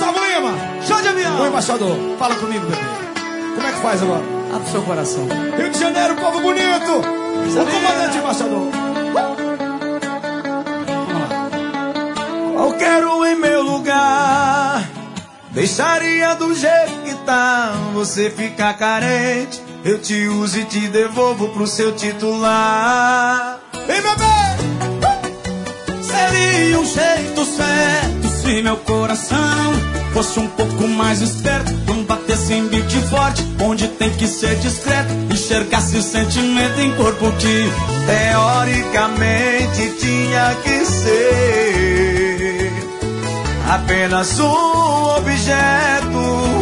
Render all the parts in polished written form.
Gustavo Lima, show de avião. Oi, embaixador, fala comigo, bebê. Como é que faz agora? Abre seu coração. Rio de Janeiro, povo bonito. O comandante embaixador. Qualquer um em meu lugar deixaria do jeito que tá. Você fica carente, eu te uso e te devolvo pro seu titular. Vem, bebê! Seria um jeito certo se meu coração fosse um pouco mais esperto, não batesse em beat forte, onde tem que ser discreto, enxergasse o sentimento em corpo que teoricamente tinha que ser apenas um objeto.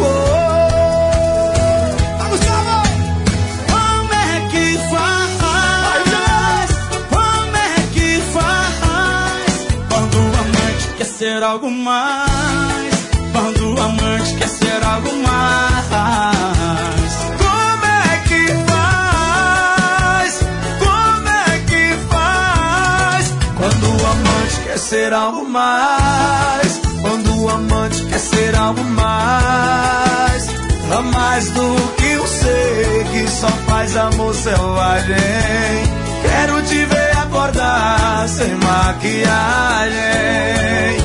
Como é que faz? Como é que faz? Quando o amante quer ser algo mais. Quando o amante quer ser algo mais. Como é que faz? Como é que faz? Quando o amante quer ser algo mais. Quando o amante quer ser algo mais. A mais do que um ser que só faz amor selvagem. Quero te ver acordar sem maquiagem.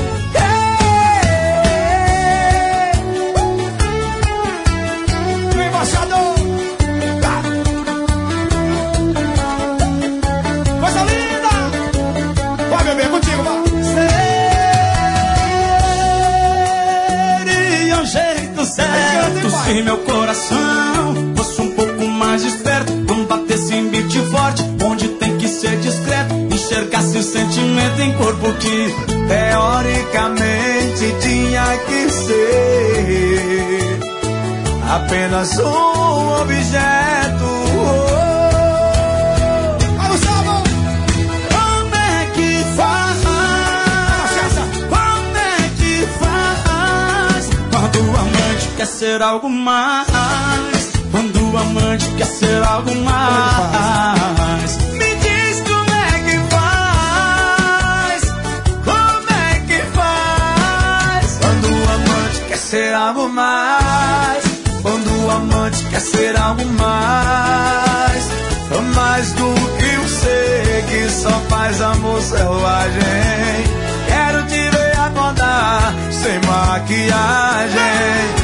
Se meu coração fosse um pouco mais esperto, não batesse em beat forte, onde tem que ser discreto, enxergasse o sentimento em corpo que teoricamente tinha que ser apenas um objeto. Como é que faz? Como é que faz? Quando o amante quer ser algo mais. Quando o amante quer ser algo mais. Me diz como é que faz. Como é que faz? Quando o amante quer ser algo mais. Quando o amante quer ser algo mais. Mais do que um ser que só faz amor selvagem. Quero te ver acordar sem maquiagem.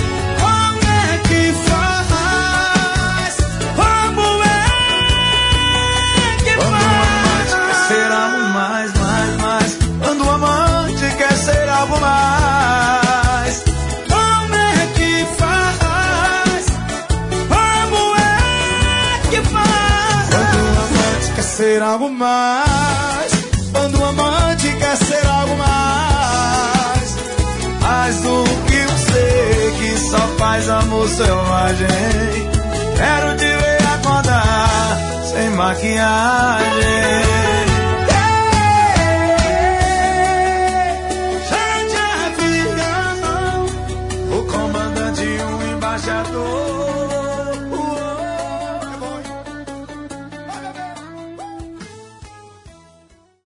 Ser algo mais, quando o amante quer ser algo mais. Mais do que um ser que só faz amor selvagem. Quero te ver acordar sem maquiagem.